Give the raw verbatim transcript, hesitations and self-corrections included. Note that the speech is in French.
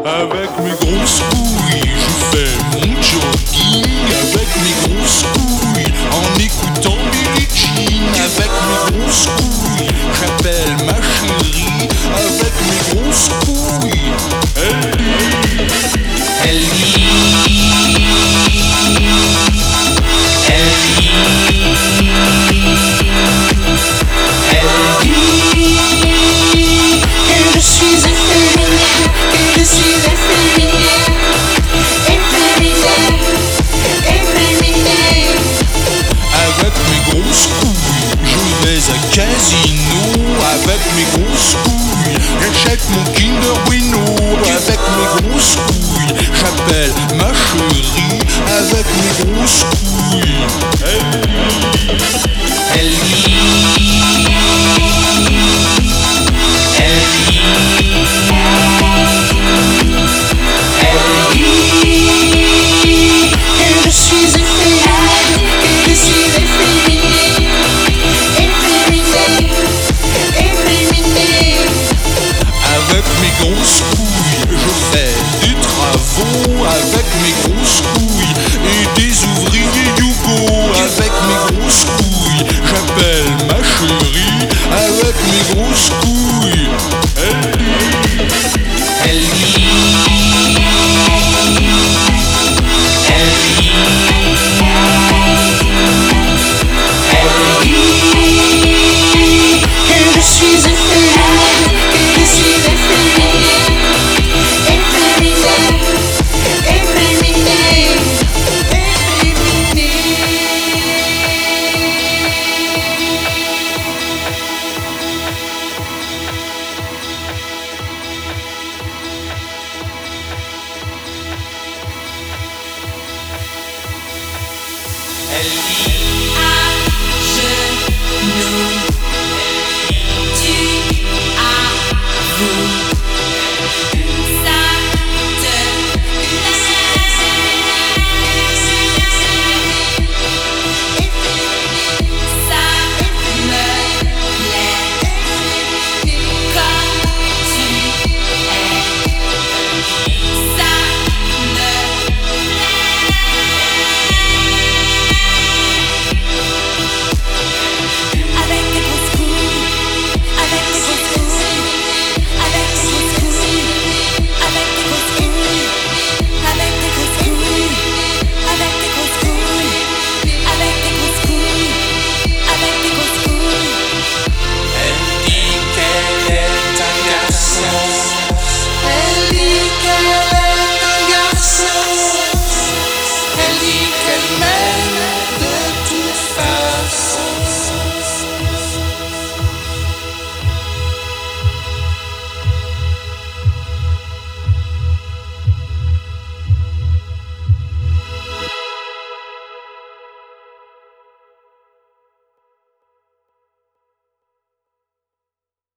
Avec mes grosses couilles, je fais mon jogging. Avec mes grosses couilles, en écoutant Billie Jean. Avec mes grosses couilles, j'appelle ma chérie. Avec mes grosses couilles, elle dit, elle dit, elle dit, elle dit que je suis efféminé, que je suis efféminé, efféminé, efféminé. Avec mes grosses couilles, je vais à casino. Avec mes grosses couilles, j'achète mon Kinder Bueno. Avec mes grosses couilles, j'appelle ma chérie. Avec mes grosses couilles, elle dit, elle dit, elle dit, elle dit que je suis efféminé, que je suis efféminé, efféminé, efféminé. Avec mes grosses couilles, je fais des travaux. Avec mes grosses couilles et des ouvriers Yougo. Avec mes grosses couilles, j'appelle ma chérie. Avec mes grosses couilles,